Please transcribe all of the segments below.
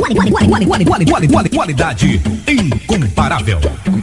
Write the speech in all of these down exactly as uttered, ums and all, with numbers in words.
Qualidade incomparável.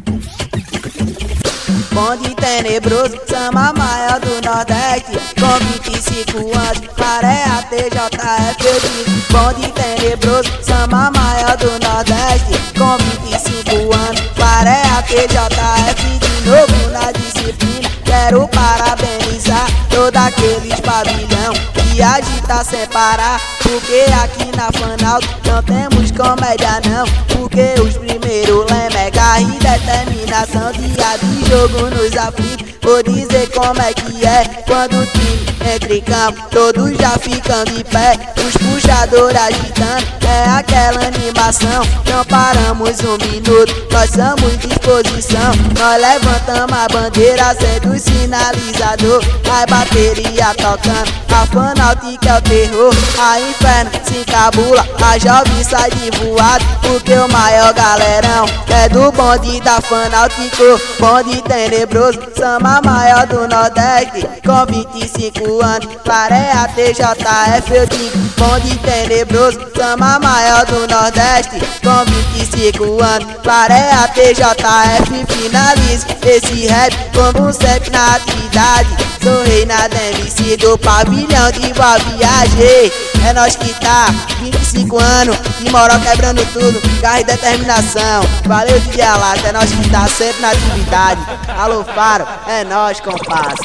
Bonde tenebroso, samba maior do Nordeste. Com vinte e cinco anos, maré a T J F. Eu digo, bonde tenebroso, samba maior do Nordeste. Com vinte e cinco anos, maré a T J F. De novo na disciplina, quero parabenizar todos aqueles pavilhão que agita sem parar. Porque aqui na Fanalto não temos comédia não. Porque os primeiros lema é garra e determinação. Dia de jogo nos aflitos, vou dizer como é que é. Quando o time entra em campo, todos já ficam de pé. Os puxadores agitando, é aquela animação. Não paramos um minuto, nós somos disposição. Nós levantamos a bandeira, sendo sinalizador. A bateria tocando, a Fanaltica é o terror. A inferno se encabula, a jovem sai de voado. Porque o maior galerão é do bonde da Fanaltica. Bonde tenebroso, samba maior do Nordeste. Com vinte e cinco anos, clareia T J F. Eu digo, bonde tenebroso, samba maior do Nordeste. Com vinte e cinco anos, clareia T J F. Finalizo esse rap como um sempre na atividade. Sou rei na D M C do pavilhão de Boa Viagem. É nós que tá, vinte e cinco anos, de moral quebrando tudo, garra e determinação. Valeu, D J Alata, é nós que tá sempre na atividade. Alô, Faro, é nós, comparsa.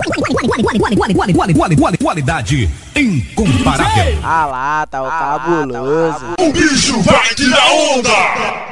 Qualidade incomparável. A lata, o cabuloso. O bicho vai tirar onda!